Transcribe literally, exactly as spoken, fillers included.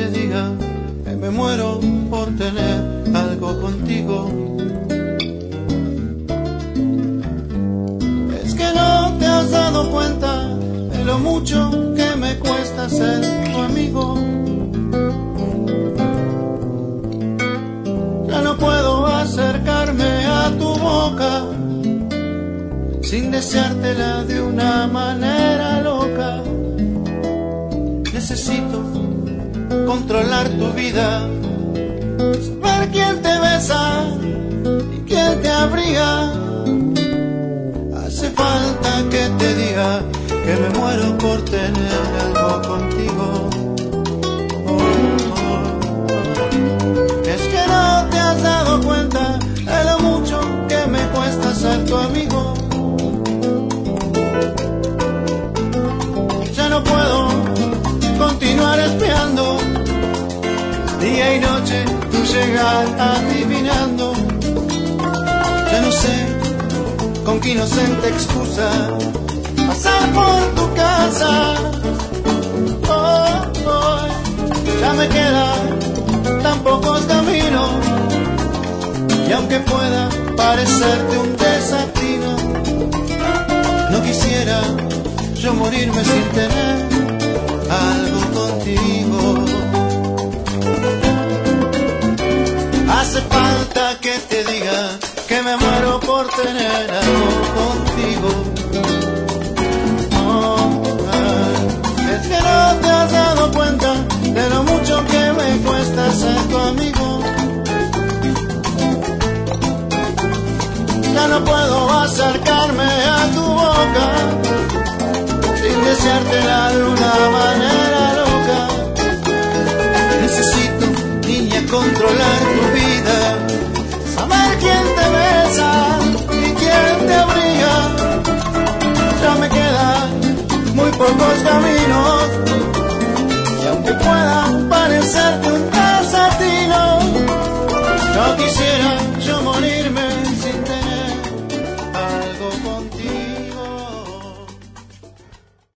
te diga que me muero por tener algo contigo. Es que no te has dado cuenta de lo mucho que me cuesta ser tu amigo. Ya no puedo acercarme a tu boca sin deseártela de una manera loca. Necesito controlar tu vida, saber quién te besa y quién te abriga. Hace falta que te diga que me muero por tener algo contigo. Oh, oh. Es que no te has dado cuenta de lo mucho que me cuesta ser tu amigo. Ya no puedo continuar espiando día y noche tu llegar adivinando. Ya no sé con qué inocente excusa pasar por tu casa. Oh, oh, ya me quedan tan pocos caminos y aunque pueda parecerte un desatino, no quisiera yo morirme sin tener algo contigo. Hace falta que te diga que me muero por tener algo contigo. Oh, ah, es que no te has dado cuenta de lo mucho que me cuesta ser tu amigo. Ya no puedo acercarme a tu boca sin desearte la luna